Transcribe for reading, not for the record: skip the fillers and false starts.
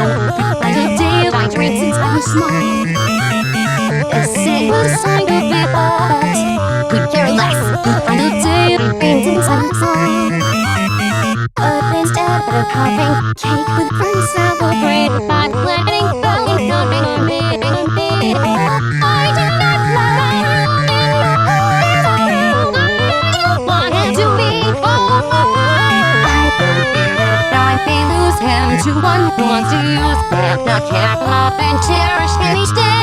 On the day I drink since I was small, a single sign of it all. Could care less. On the day I drink since I was small, but instead of having cake with friends, celebrate by letting go and coming on me. I did not love you. I wanted to be all. I believe that I may lose him to one who wants to use him, not care, love, and cherish him each day.